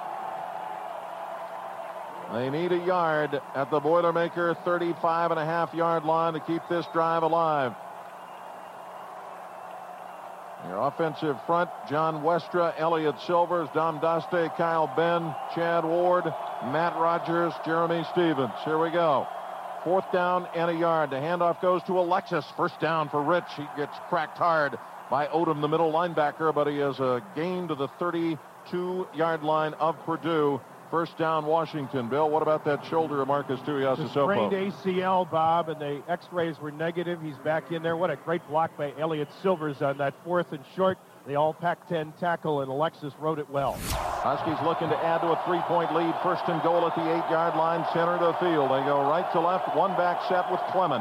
They need a yard at the Boilermaker thirty-five and a half yard line to keep this drive alive. Your offensive front, John Westra, Elliot Silvers, Dom Daste, Kyle Ben, Chad Ward, Matt Rogers, Jeremy Stevens. Here we go. Fourth down and a yard. The handoff goes to Alexis. First down for Rich. He gets cracked hard by Odom, the middle linebacker, but he has a gain to the thirty-two yard line of Purdue. First down, Washington. Bill, what about that shoulder of Marcus Tuiasosopo? Sprained A C L, Bob, and the x-rays were negative. He's back in there. What a great block by Elliot Silvers on that fourth and short. The all Pac ten tackle, and Alexis wrote it well. Huskies looking to add to a three-point lead. First and goal at the eight yard line, center of the field. They go right to left, one back set with Clemon.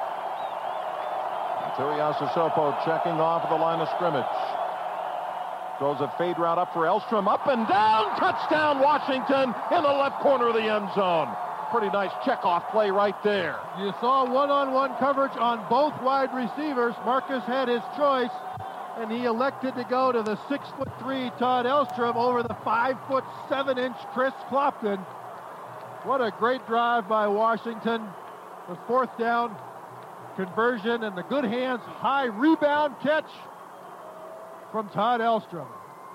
Tuiasosopo checking off the line of scrimmage. Throws a fade route up for Elstrom, up and down, touchdown Washington in the left corner of the end zone. Pretty nice checkoff play right there. You saw one-on-one coverage on both wide receivers. Marcus had his choice, and he elected to go to the six foot three Todd Elstrom over the five foot seven inch Chris Clopton. What a great drive by Washington. The fourth down conversion and the good hands, high rebound catch from Todd Elstrom.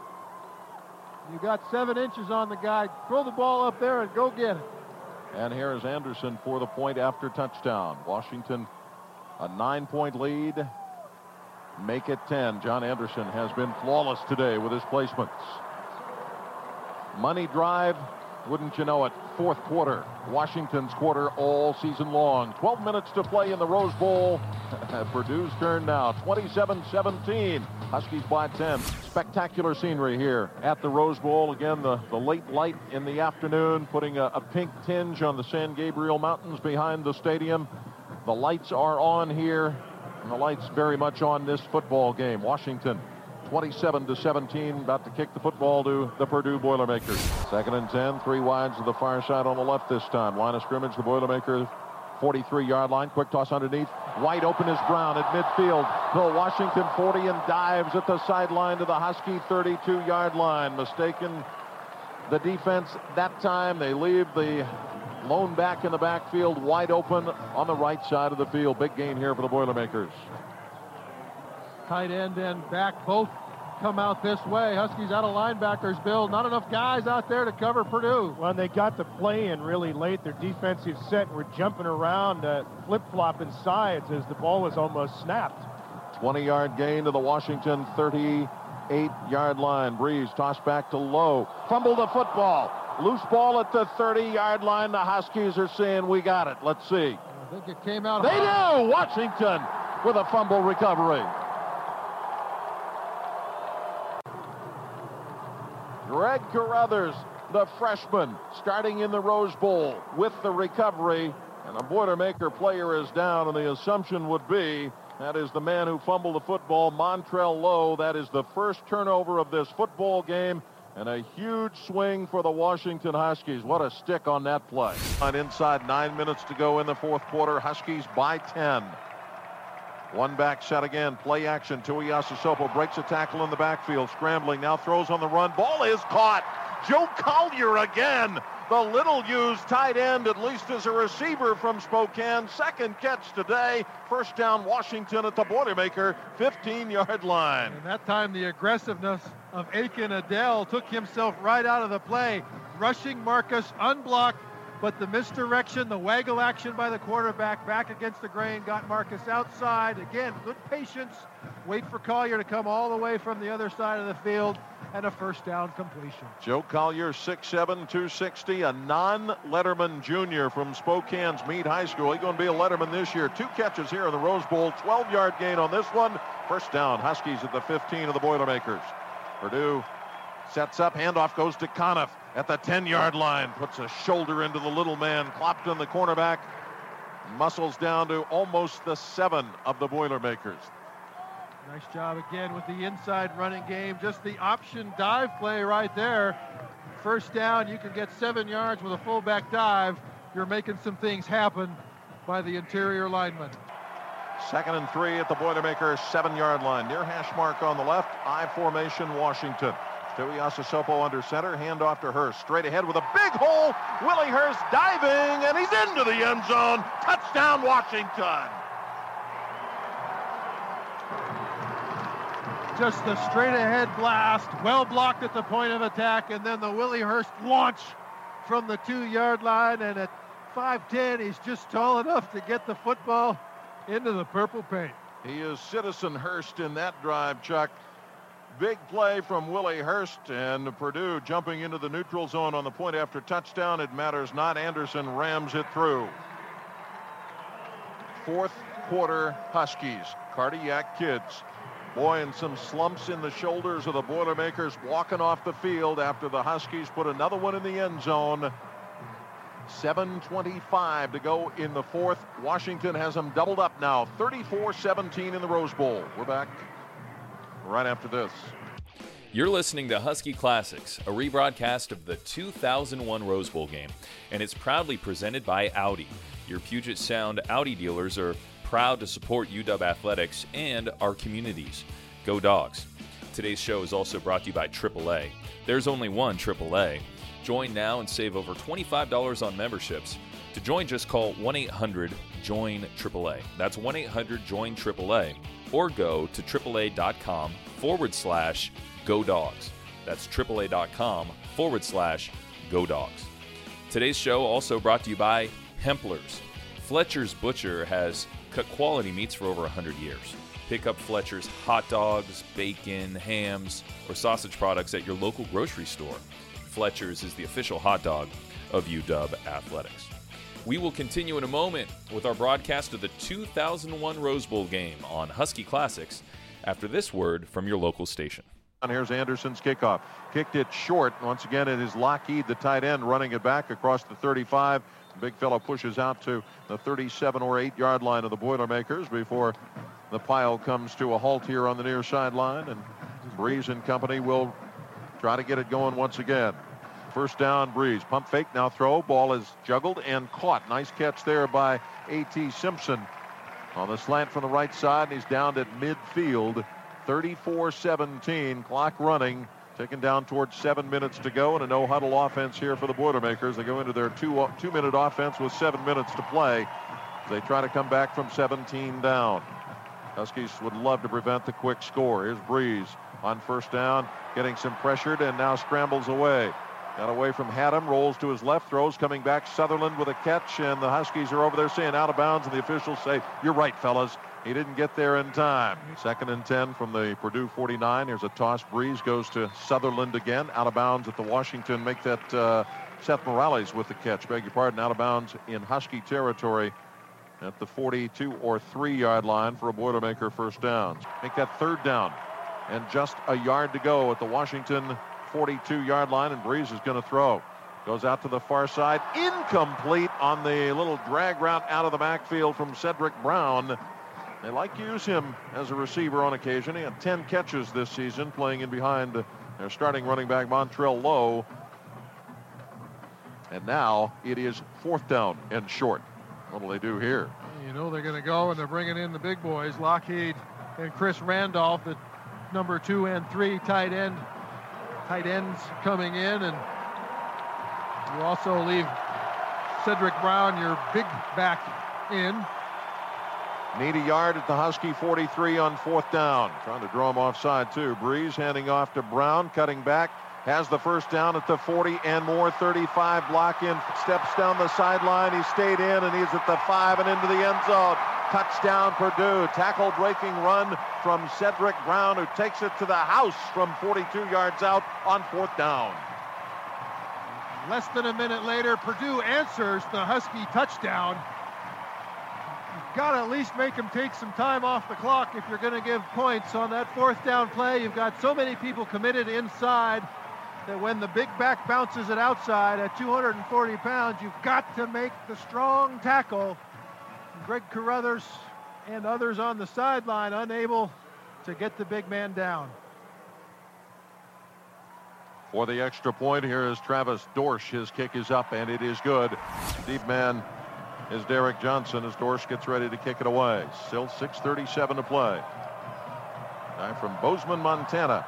You got seven inches on the guy. Throw the ball up there and go get it. And here is Anderson for the point after touchdown. Washington, a nine-point lead. Make it ten. John Anderson has been flawless today with his placements. Money drive, wouldn't you know it, fourth quarter. Washington's quarter all season long. twelve minutes to play in the Rose Bowl. Purdue's turn now, twenty-seven seventeen. Huskies by ten. Spectacular scenery here at the Rose Bowl. Again, the, the late light in the afternoon, putting a, a pink tinge on the San Gabriel Mountains behind the stadium. The lights are on here, and the lights very much on this football game. Washington, twenty-seven to seventeen, about to kick the football to the Purdue Boilermakers. Second and ten, three wides to the far side on the left this time. Line of scrimmage, the Boilermakers, forty-three yard line. Quick toss underneath. Wide open is Brown at midfield. So Washington forty and dives at the sideline to the Husky thirty-two yard line. Mistaken the defense that time. They leave the lone back in the backfield wide open on the right side of the field. Big gain here for the Boilermakers. Tight end and back both come out this way. Huskies out of linebackers, Bill. Not enough guys out there to cover Purdue. Well, they got the play in really late. Their defensive set were jumping around, uh, flip-flopping sides as the ball was almost snapped. twenty yard gain to the Washington thirty-eight yard line. Breeze tossed back to Lowe. Fumble the football. Loose ball at the thirty yard line. The Huskies are saying, we got it. Let's see. I think it came out. They do! Washington with a fumble recovery. Greg Carruthers, the freshman, starting in the Rose Bowl with the recovery. And a Boilermaker player is down, and the assumption would be that is the man who fumbled the football, Montrell Lowe. That is the first turnover of this football game, and a huge swing for the Washington Huskies. What a stick on that play. On inside, nine minutes to go in the fourth quarter. Huskies by ten. One back set again. Play action. Tuiasosopo breaks a tackle in the backfield. Scrambling. Now throws on the run. Ball is caught. Joe Collier again. the little-used tight end, at least as a receiver from Spokane. Second catch today. First down, Washington at the Boilermaker fifteen-yard line. And that time the aggressiveness of Aiken Adele took himself right out of the play. Rushing Marcus, unblocked, but the misdirection, the waggle action by the quarterback back against the grain got Marcus outside. Again, good patience. Wait for Collier to come all the way from the other side of the field, and a first down completion. Joe Collier, six seven, two sixty, a non-Letterman junior from Spokane's Meade High School. He's going to be a Letterman this year. Two catches here in the Rose Bowl, twelve-yard gain on this one. First down, Huskies at the fifteen of the Boilermakers. Purdue sets up, handoff goes to Conniff at the ten-yard line. Puts a shoulder into the little man, Clopton, the cornerback. Muscles down to almost the seven of the Boilermakers. Nice job again with the inside running game. Just the option dive play right there. First down, you can get seven yards with a fullback dive. You're making some things happen by the interior lineman. Second and three at the Boilermakers seven-yard line. Near hash mark on the left, I formation Washington. Tuiasosopo under center, handoff to Hurst. Straight ahead with a big hole. Willie Hurst diving, and he's into the end zone. Touchdown, Washington. Just the straight-ahead blast, well blocked at the point of attack, and then the Willie Hurst launch from the two-yard line, and at five ten, he's just tall enough to get the football into the purple paint. He is Citizen Hurst in that drive, Chuck. Big play from Willie Hurst, and Purdue jumping into the neutral zone on the point after touchdown. It matters not. Anderson rams it through. Fourth quarter Huskies, Cardiac Kids. Boy, and some slumps in the shoulders of the Boilermakers walking off the field after the Huskies put another one in the end zone. seven twenty-five to go in the fourth. Washington has them doubled up now, thirty-four seventeen in the Rose Bowl. We're back right after this. You're listening to Husky Classics, a rebroadcast of the two thousand one Rose Bowl game, and it's proudly presented by Audi. Your Puget Sound Audi dealers are proud to support U W Athletics and our communities. Go Dogs. Today's show is also brought to you by triple A. There's only one triple A. Join now and save over twenty-five dollars on memberships. To join, just call one eight hundred join triple A. That's one eight hundred join triple A. Or go to AAA.com forward slash Go Dogs. That's AAA.com forward slash Go Dogs. Today's show also brought to you by Hempler's. Fletcher's Butcher has cut quality meats for over one hundred years. Pick up Fletcher's hot dogs, bacon, hams, or sausage products at your local grocery store. Fletcher's is the official hot dog of U W Athletics. We will continue in a moment with our broadcast of the two thousand one Rose Bowl game on Husky Classics after this word from your local station. And here's Anderson's kickoff. Kicked it short. Once again, it is Lockheed, the tight end, running it back across the thirty-five. The big fellow pushes out to the thirty-seven or eight-yard line of the Boilermakers before the pile comes to a halt here on the near sideline. And Breeze and company will try to get it going once again. First down, Breeze. Pump fake, now throw. Ball is juggled and caught. Nice catch there by A T Simpson on the slant from the right side. And he's down at midfield. thirty-four seventeen, clock running. Taken down towards seven minutes to go, and a no-huddle offense here for the Boilermakers. They go into their two, two-minute offense with seven minutes to play. They try to come back from seventeen down. Huskies would love to prevent the quick score. Here's Breeze on first down, getting some pressured, and now scrambles away. Got away from Haddam, rolls to his left, throws, coming back Sutherland with a catch, and the Huskies are over there saying out of bounds, and the officials say, you're right, fellas. He didn't get there in time. Second and ten from the Purdue forty-nine. Here's a toss. Breeze goes to Sutherland again. Out of bounds at the Washington. Make that uh, Seth Morales with the catch. Beg your pardon. Out of bounds in Husky territory at the forty-two or three-yard line for a Boilermaker first down. Make that third down. And just a yard to go at the Washington forty-two-yard line. And Breeze is going to throw. Goes out to the far side. Incomplete on the little drag route out of the backfield from Cedric Brown. They like to use him as a receiver on occasion. He had ten catches this season, playing in behind their starting running back, Montrell Lowe. And now it is fourth down and short. What will they do here? You know they're going to go, and they're bringing in the big boys, Lockheed and Chris Randolph, the number two and three tight end. Tight ends coming in, and You also leave Cedric Brown, your big back, in. Need a yard at the Husky forty-three on fourth down. Trying to draw him offside too. Breeze handing off to Brown, cutting back. Has the first down at the forty and more. thirty-five block in, steps down the sideline. He stayed in and he's at the five and into the end zone. Touchdown Purdue. Tackle breaking run from Cedric Brown, who takes it to the house from forty-two yards out on fourth down. Less than a minute later, Purdue answers the Husky touchdown. You've got to at least make them take some time off the clock if you're going to give points on that fourth down play. You've got so many people committed inside that when the big back bounces it outside at two hundred forty pounds, you've got to make the strong tackle. Greg Carruthers and others on the sideline unable to get the big man down. For the extra point, here is Travis Dorsch. His kick is up, and it is good. Deep man is Derek Johnson as Dorsch gets ready to kick it away. Still six thirty-seven to play. Guy from Bozeman, Montana.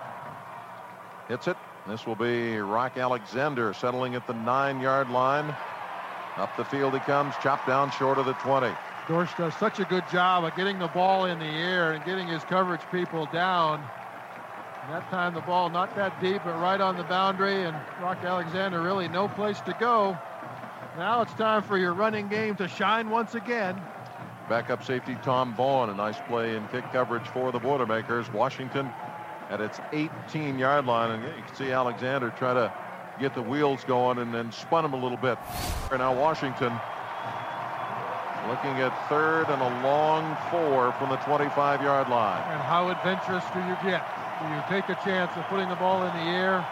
Hits it. This will be Rock Alexander settling at the nine-yard line. Up the field he comes, chopped down short of the twenty. Dorsch does such a good job of getting the ball in the air and getting his coverage people down. And that time the ball not that deep, but right on the boundary, and Rock Alexander really no place to go. Now it's time for your running game to shine once again. Backup safety Tom Vaughn, a nice play in kick coverage for the Boilermakers. Washington at its eighteen-yard line, and you can see Alexander try to get the wheels going and then spun him a little bit. And now Washington looking at third and a long four from the twenty-five-yard line. And how adventurous do you get? Do you take a chance of putting the ball in the air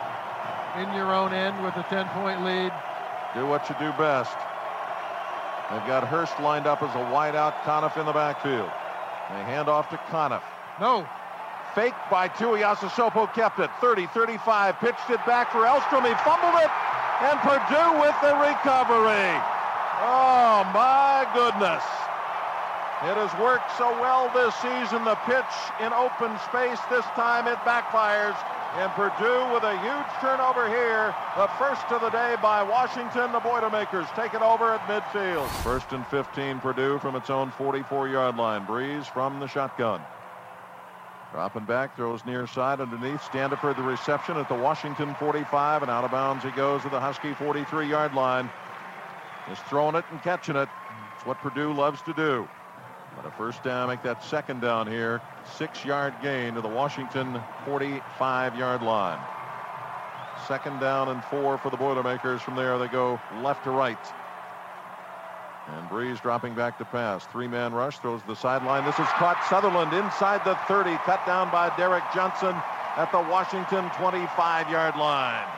in your own end with a ten-point lead? Do what you do best. They've got Hurst lined up as a wideout, Conniff in the backfield. They hand off to Conniff. No. Fake by Tuiasosopo, kept it. thirty, thirty-five, pitched it back for Elstrom. He fumbled it, and Purdue with the recovery. Oh, my goodness. It has worked so well this season. The pitch in open space. This time it backfires. And Purdue with a huge turnover here. The first of the day by Washington. The Boilermakers take it over at midfield. First and fifteen, Purdue from its own forty-four-yard line. Breeze from the shotgun. Dropping back, throws near side underneath. Standiford the reception at the Washington forty-five, and out of bounds he goes to the Husky forty-three-yard line. Just throwing it and catching it. It's what Purdue loves to do. But a first down, make that second down here. Six-yard gain to the Washington forty-five-yard line. Second down and four for the Boilermakers. From there they go left to right. And Breeze dropping back to pass. Three-man rush, throws the sideline. This is caught. Sutherland inside the thirty. Cut down by Derek Johnson at the Washington twenty-five-yard line.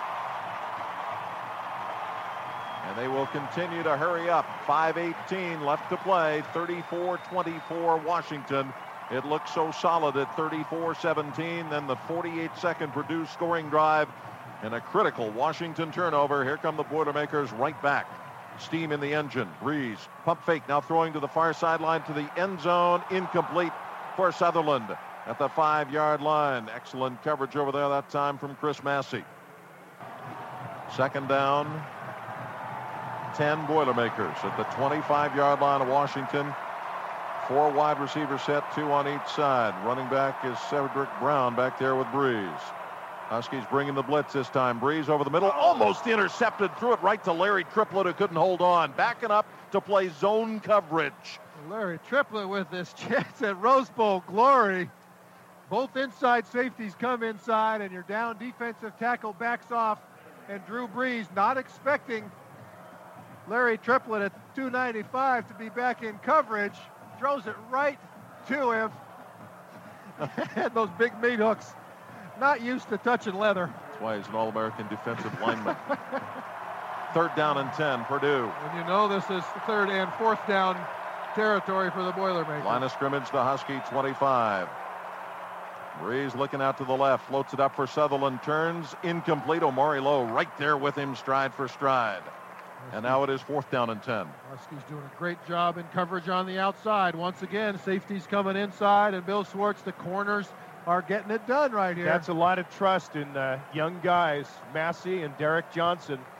And they will continue to hurry up. five eighteen left to play. thirty-four twenty-four Washington. It looks so solid at thirty-four seventeen. Then the forty-eight second Purdue scoring drive and a critical Washington turnover. Here come the Boilermakers right back. Steam in the engine. Breeze. Pump fake. Now throwing to the far sideline to the end zone. Incomplete for Sutherland at the five-yard line. Excellent coverage over there that time from Chris Massey. Second down. ten Boilermakers at the twenty-five-yard line of Washington. Four wide receiver set, two on each side. Running back is Cedric Brown back there with Breeze. Huskies bringing the blitz this time. Breeze over the middle, almost intercepted. Threw it right to Larry Triplett, who couldn't hold on. Backing up to play zone coverage. Larry Triplett with this chance at Rose Bowl glory. Both inside safeties come inside, and your down defensive tackle backs off. And Drew Brees, not expecting Larry Triplett at two ninety-five to be back in coverage, throws it right to him. And those big meat hooks, not used to touching leather. That's why he's an All-American defensive lineman. Third down and ten, Purdue. And you know this is third and fourth down territory for the Boilermakers. Line of scrimmage, the Husky twenty-five. Breeze looking out to the left, floats it up for Sutherland, turns, incomplete. Omari Lowe right there with him, stride for stride. And now it is fourth down and ten. Huskies doing a great job in coverage on the outside. Once again, safeties coming inside, and Bill Swartz, the corners, are getting it done right here. That's a lot of trust in uh, young guys, Massey and Derek Johnson,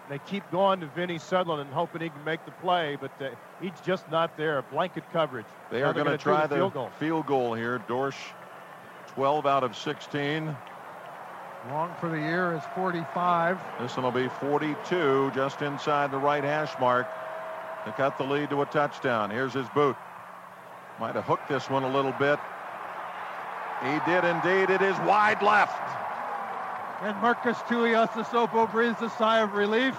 They keep going to Vinny Sutherland and hoping he can make the play, but uh, he's just not there. Blanket coverage. They now are going to try the field goal. field goal here. Dorsch, twelve out of sixteen. Long for the year is forty-five. This one will be forty-two, just inside the right hash mark to cut the lead to a touchdown. Here's his boot. Might have hooked this one a little bit. He did indeed. It is wide left. And Marcus Tuiasosopo breathes a sigh of relief.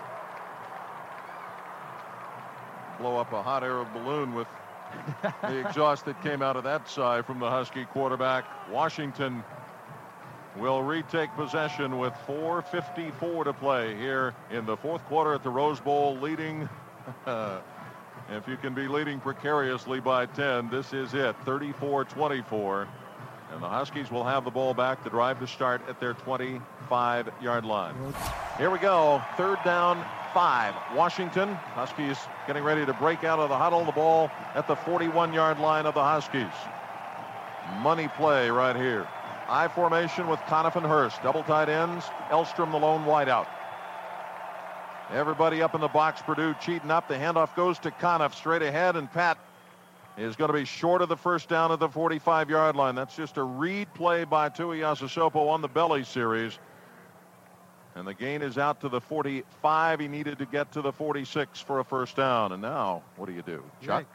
Blow up a hot air balloon with the exhaust that came out of that sigh from the Husky quarterback. Washington will retake possession with four fifty-four to play here in the fourth quarter at the Rose Bowl, leading. If you can be leading precariously by ten, this is it, thirty-four twenty-four. And the Huskies will have the ball back. The drive to start at their twenty-five yard line. Here we go. Third down, five. Washington. Huskies getting ready to break out of the huddle. The ball at the forty-one yard line of the Huskies. Money play right here. I formation with Conniff and Hurst. Double tight ends. Elstrom, the lone wideout. Everybody up in the box. Purdue cheating up. The handoff goes to Conniff straight ahead, and Pat is going to be short of the first down at the forty-five yard line. That's just a read play by Tuiasosopo on the belly series. And the gain is out to the forty-five. He needed to get to the forty-six for a first down. And now, what do you do, Chuck?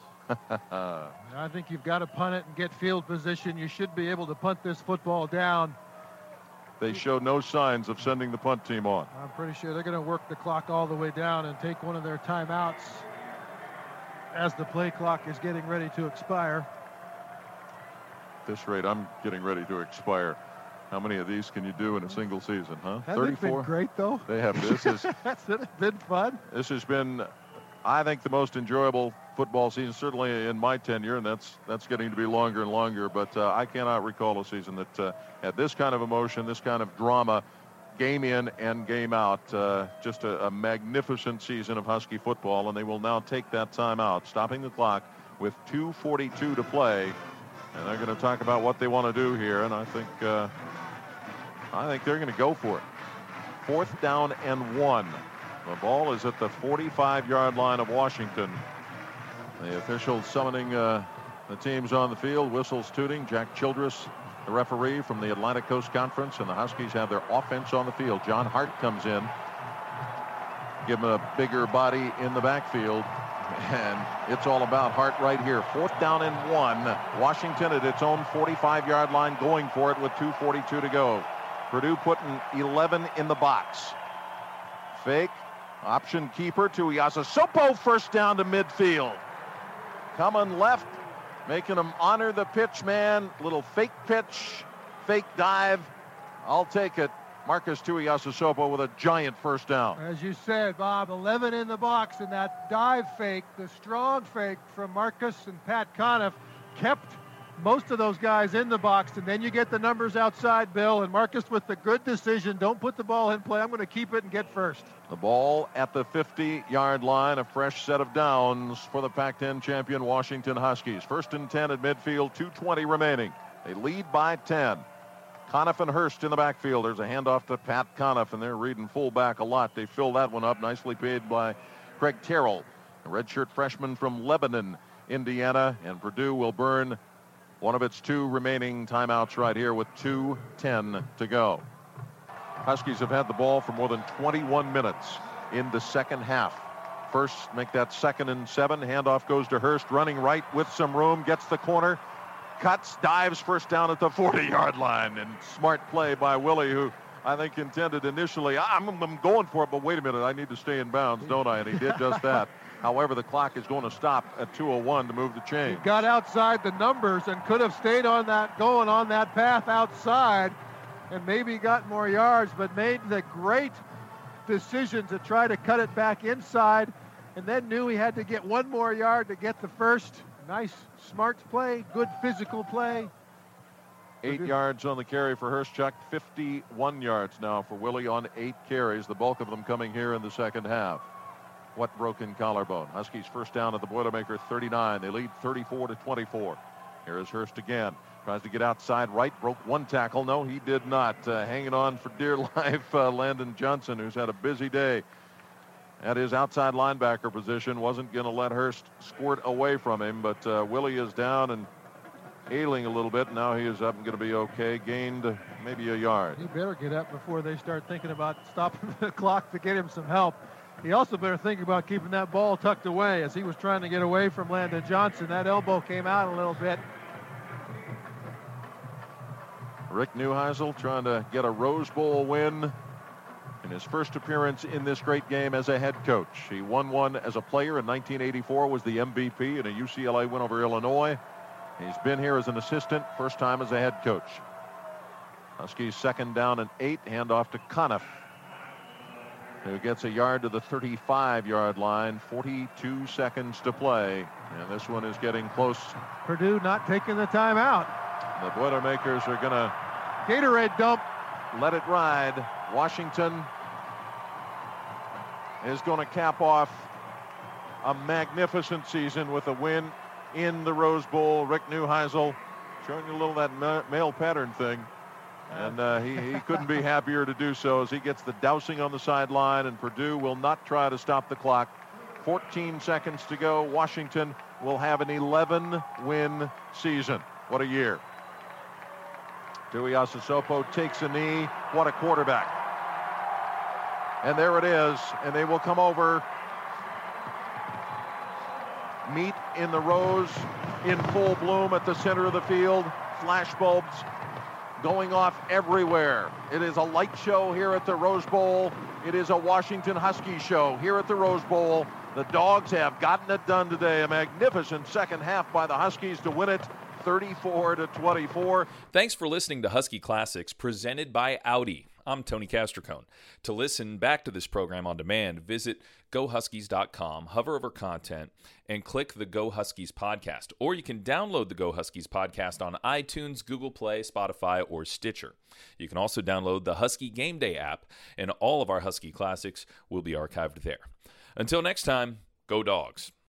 I think you've got to punt it and get field position. You should be able to punt this football down. They show no signs of sending the punt team on. I'm pretty sure they're going to work the clock all the way down and take one of their timeouts as the play clock is getting ready to expire. At this rate, I'm getting ready to expire. How many of these can you do in a single season, huh? Hasn't thirty-four? It been great, though? They have. This is. Hasn't it been fun? This has been, I think, the most enjoyable football season, certainly in my tenure, and that's that's getting to be longer and longer. But uh, I cannot recall a season that uh, had this kind of emotion, this kind of drama, game in and game out. Uh, just a, a magnificent season of Husky football, and they will now take that time out, stopping the clock with two forty-two to play. And they're going to talk about what they want to do here, and I think uh, I think they're going to go for it. Fourth down and one. The ball is at the forty-five yard line of Washington. The officials summoning uh, the teams on the field, whistles tooting. Jack Childress, the referee from the Atlantic Coast Conference, and the Huskies have their offense on the field. John Hart comes in, give him a bigger body in the backfield, and it's all about Hart right here. Fourth down and one. Washington at its own forty-five yard line, going for it with two forty-two to go. Purdue putting eleven in the box. Fake, option keeper to Tuiasosopo, first down to midfield. Coming left, making him honor the pitch man. Little fake pitch, fake dive. I'll take it. Marcus Tuiasosopo with a giant first down. As you said, Bob, eleven in the box, and that dive fake, the strong fake from Marcus and Pat Conniff, kept most of those guys in the box, and then you get the numbers outside, Bill, and Marcus with the good decision, don't put the ball in play, I'm going to keep it and get first. The ball at the fifty yard line, a fresh set of downs for the Pac ten champion Washington Huskies. First and ten at midfield, two twenty remaining. They lead by ten. Conniff and Hurst in the backfield. There's a handoff to Pat Conniff, and they're reading fullback a lot. They fill that one up, nicely paid by Craig Terrell, a redshirt freshman from Lebanon, Indiana, and Purdue will burn one of its two remaining timeouts right here with two ten to go. Huskies have had the ball for more than twenty-one minutes in the second half. First, make that second and seven. Handoff goes to Hurst, running right with some room, gets the corner, cuts, dives, first down at the forty yard line. And smart play by Willie, who I think intended initially, I'm, I'm going for it, but wait a minute, I need to stay in bounds, don't I? And he did just that. However, the clock is going to stop at two oh one to move the chain. He got outside the numbers and could have stayed on that, going on that path outside, and maybe got more yards, but made the great decision to try to cut it back inside, and then knew he had to get one more yard to get the first. Nice, smart play, good physical play. Eight yards on the carry for Hurst, Chuck. fifty-one yards now for Willie on eight carries, the bulk of them coming here in the second half. What broken collarbone? Huskies first down at the Boilermaker thirty-nine. They lead thirty-four to twenty-four. Here is Hurst again. Tries to get outside right, broke one tackle. No, he did not. Uh, hanging on for dear life, uh, Landon Johnson, who's had a busy day at his outside linebacker position. Wasn't going to let Hurst squirt away from him, but uh, Willie is down and ailing a little bit. Now he is up and going to be okay. Gained maybe a yard. He better get up before they start thinking about stopping the clock to get him some help. He also better think about keeping that ball tucked away as he was trying to get away from Landon Johnson. That elbow came out a little bit. Rick Neuheisel trying to get a Rose Bowl win in his first appearance in this great game as a head coach. He won one as a player in nineteen eighty-four, was the M V P in a U C L A win over Illinois. He's been here as an assistant, first time as a head coach. Huskies second down and eight, handoff to Conniff, who gets a yard to the thirty-five-yard line, forty-two seconds to play. And this one is getting close. Purdue not taking the timeout. The Boilermakers are going to Gatorade dump. Let it ride. Washington is going to cap off a magnificent season with a win in the Rose Bowl. Rick Neuheisel showing you a little of that ma male pattern thing. And uh, he, he couldn't be happier to do so as he gets the dousing on the sideline, and Purdue will not try to stop the clock. fourteen seconds to go. Washington will have an eleven win season. What a year. Tuiasosopo takes a knee. What a quarterback. And there it is. And they will come over. Meet in the Rose in full bloom at the center of the field. Flash bulbs going off everywhere. It is a light show here at the Rose Bowl. It is a Washington Huskies show here at the Rose Bowl. The Dogs have gotten it done today. A magnificent second half by the Huskies to win it thirty-four to twenty-four. Thanks for listening to Husky Classics, presented by Audi. I'm Tony Castricone. To listen back to this program on demand, visit go huskies dot com, hover over content, and click the Go Huskies podcast. Or you can download the Go Huskies podcast on iTunes, Google Play, Spotify, or Stitcher. You can also download the Husky Game Day app, and all of our Husky Classics will be archived there. Until next time, go Dogs.